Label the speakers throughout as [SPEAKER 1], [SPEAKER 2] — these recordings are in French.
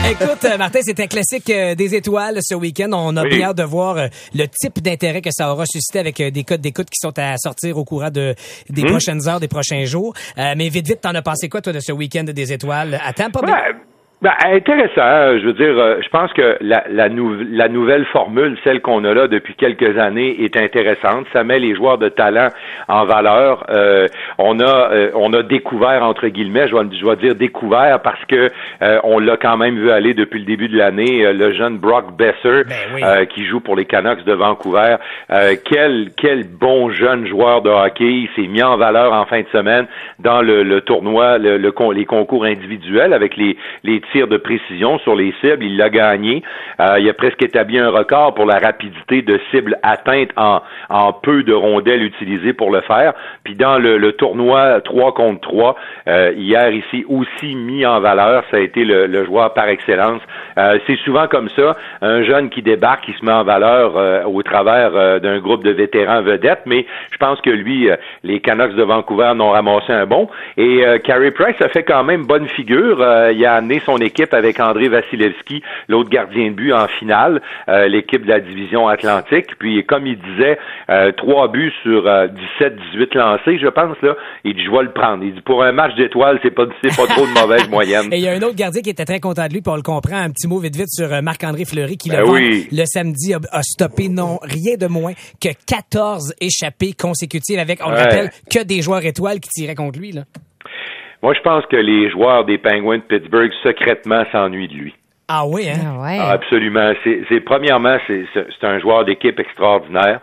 [SPEAKER 1] Écoute, Martin, c'est un classique des étoiles ce week-end. On a bien hâte de voir le type d'intérêt que ça aura suscité avec des codes d'écoute qui sont à sortir au courant des prochaines heures, des prochains jours. Mais vite, t'en as pensé quoi, toi, de ce week-end des étoiles? Attends, pas bien.
[SPEAKER 2] Intéressant. Je veux dire, je pense que la nouvelle formule, celle qu'on a là depuis quelques années, est intéressante. Ça met les joueurs de talent en valeur. On a découvert, entre guillemets, je vais dire découvert parce que on l'a quand même vu aller depuis le début de l'année, le jeune Brock Besser, qui joue pour les Canucks de Vancouver. Quel bon jeune joueur de hockey. Il s'est mis en valeur en fin de semaine dans le tournoi, les concours individuels avec les tirs de précision sur les cibles. Il l'a gagné. Il a presque établi un record pour la rapidité de cibles atteintes en peu de rondelles utilisées pour le faire. Puis dans le tournoi 3 contre 3, hier ici, aussi mis en valeur, ça a été le joueur par excellence. C'est souvent comme ça, un jeune qui débarque, qui se met en valeur au travers d'un groupe de vétérans vedettes, mais je pense que lui, les Canucks de Vancouver n'ont ramassé un bon. Et Carey Price a fait quand même bonne figure. Il a amené son équipe avec André Vasilevski, l'autre gardien de but en finale, l'équipe de la division Atlantique. Puis comme il disait, 3 buts sur 17-18 lancés, je pense, là, il dit, je vais le prendre. Il dit, pour un match d'étoiles, c'est pas trop de mauvaise moyenne.
[SPEAKER 1] Et il y a un autre gardien qui était très content de lui, puis on le comprend. Un petit mot vite sur Marc-André Fleury, qui le samedi a stoppé rien de moins que 14 échappées consécutives avec, on le rappelle, que des joueurs étoiles qui tiraient contre lui, là.
[SPEAKER 2] Moi, je pense que les joueurs des Penguins de Pittsburgh, secrètement, s'ennuient de lui.
[SPEAKER 1] Ah oui, hein?
[SPEAKER 3] Ah ouais.
[SPEAKER 2] Absolument. Premièrement, c'est un joueur d'équipe extraordinaire.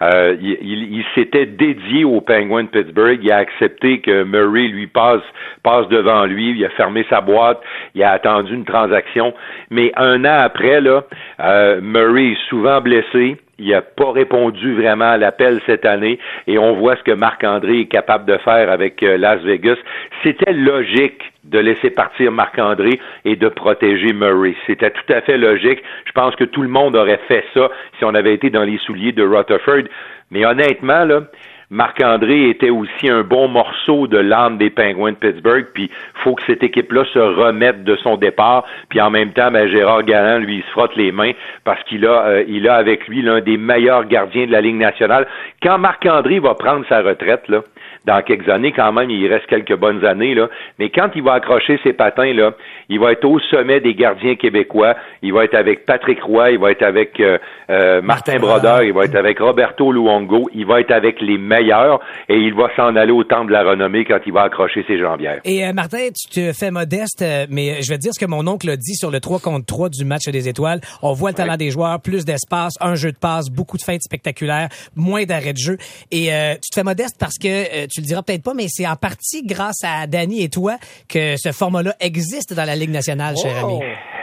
[SPEAKER 2] Il s'était dédié aux Penguins de Pittsburgh. Il a accepté que Murray lui passe devant lui. Il a fermé sa boîte. Il a attendu une transaction. Mais un an après, là, Murray est souvent blessé. Il n'a pas répondu vraiment à l'appel cette année et on voit ce que Marc-André est capable de faire avec Las Vegas. C'était logique de laisser partir Marc-André et de protéger Murray. C'était tout à fait logique. Je pense que tout le monde aurait fait ça si on avait été dans les souliers de Rutherford. Mais honnêtement, là, Marc-André était aussi un bon morceau de l'âme des Penguins de Pittsburgh, puis faut que cette équipe-là se remette de son départ, puis en même temps, Gérard Galland, lui, il se frotte les mains parce qu'il a avec lui l'un des meilleurs gardiens de la Ligue nationale. Quand Marc-André va prendre sa retraite, là, dans quelques années, quand même, il reste quelques bonnes années, là, mais quand il va accrocher ses patins, là, il va être au sommet des gardiens québécois, il va être avec Patrick Roy, il va être avec Martin Brodeur, il va être avec Roberto Luongo, il va être avec les meilleurs et il va s'en aller au temple de la renommée quand il va accrocher ses jambières.
[SPEAKER 1] Et Martin, tu te fais modeste, mais je vais te dire ce que mon oncle a dit sur le 3 contre 3 du match des étoiles. On voit le talent des joueurs, plus d'espace, un jeu de passe, beaucoup de feintes spectaculaires, moins d'arrêts de jeu. Et tu te fais modeste parce que tu le diras peut-être pas, mais c'est en partie grâce à Danny et toi que ce format-là existe dans la Ligue nationale, cher ami.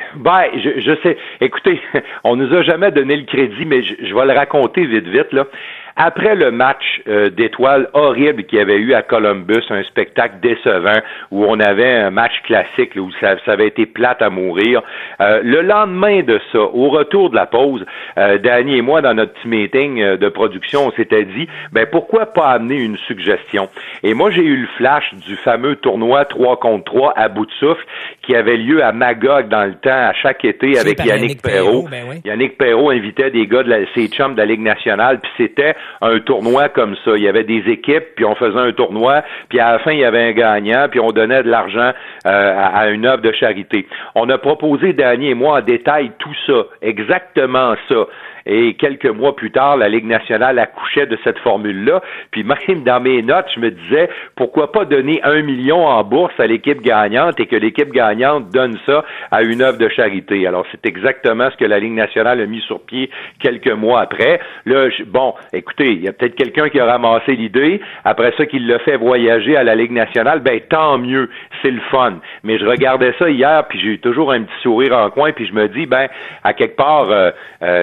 [SPEAKER 2] Je sais. Écoutez, on nous a jamais donné le crédit, mais je vais le raconter vite, là. Après le match d'étoiles horrible qu'il y avait eu à Columbus, un spectacle décevant où on avait un match classique là, où ça avait été plate à mourir, le lendemain de ça, au retour de la pause, Danny et moi, dans notre petit meeting de production, on s'était dit, pourquoi pas amener une suggestion? Et moi, j'ai eu le flash du fameux tournoi 3 contre 3 à bout de souffle qui avait lieu à Magog dans le temps, à chaque été avec Yannick Perrault. Yannick Perrault invitait des gars ses chums de la Ligue nationale, puis c'était un tournoi comme ça. Il y avait des équipes, puis on faisait un tournoi, puis à la fin, il y avait un gagnant, puis on donnait de l'argent à une œuvre de charité. On a proposé, Danny et moi, en détail tout ça, exactement ça. Et quelques mois plus tard, la Ligue nationale accouchait de cette formule-là. Puis même dans mes notes, je me disais, pourquoi pas donner 1 million en bourse à l'équipe gagnante et que l'équipe gagnante donne ça à une œuvre de charité. Alors, c'est exactement ce que la Ligue nationale a mis sur pied quelques mois après. Là, écoutez, il y a peut-être quelqu'un qui a ramassé l'idée. Après ça, qu'il l'a fait voyager à la Ligue nationale, tant mieux. C'est le fun. Mais je regardais ça hier, puis j'ai eu toujours un petit sourire en coin, puis je me dis, à quelque part, tu sais, quand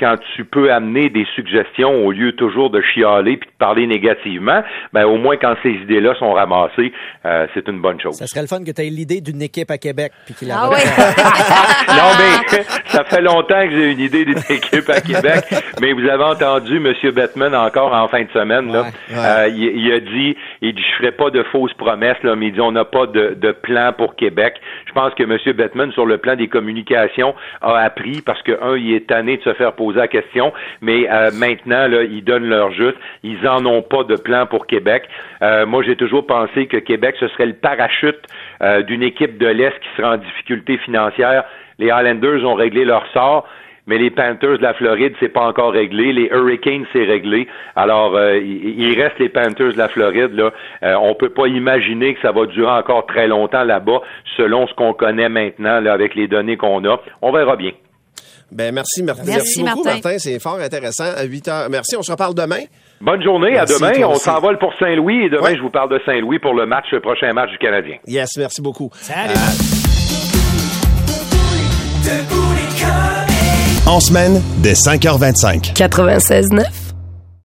[SPEAKER 2] quand tu peux amener des suggestions au lieu toujours de chialer puis de parler négativement, ben au moins quand ces idées-là sont ramassées, c'est une bonne chose.
[SPEAKER 3] Ça serait le fun que tu aies l'idée d'une équipe à Québec puis qu'il la
[SPEAKER 4] Ah oui.
[SPEAKER 2] Non, mais ça fait longtemps que j'ai une idée d'une équipe à Québec, mais vous avez entendu M. Bettman encore en fin de semaine, là. Il a dit, je ferai pas de fausses promesses, là, mais il dit on n'a pas de plan pour Québec. Je pense que M. Bettman, sur le plan des communications, a appris parce que, il est tanné de se faire poser la question, mais maintenant, là, ils donnent leur juste. Ils en ont pas de plan pour Québec. Moi, j'ai toujours pensé que Québec, ce serait le parachute d'une équipe de l'Est qui serait en difficulté financière. Les Highlanders ont réglé leur sort, mais les Panthers de la Floride, c'est pas encore réglé. Les Hurricanes, c'est réglé. Alors, il reste les Panthers de la Floride, là. On peut pas imaginer que ça va durer encore très longtemps là-bas, selon ce qu'on connaît maintenant, là, avec les données qu'on a. On verra bien.
[SPEAKER 3] Ben, merci beaucoup, Martin. C'est fort intéressant. À 8h. Merci. On se reparle demain.
[SPEAKER 2] Bonne journée. Merci, à demain. On
[SPEAKER 3] aussi.
[SPEAKER 2] s'envole pour Saint-Louis et demain, je vous parle de Saint-Louis pour le prochain match du Canadien.
[SPEAKER 3] Yes, merci beaucoup.
[SPEAKER 1] Salut.
[SPEAKER 5] En semaine, dès 5h25.
[SPEAKER 4] 96.9.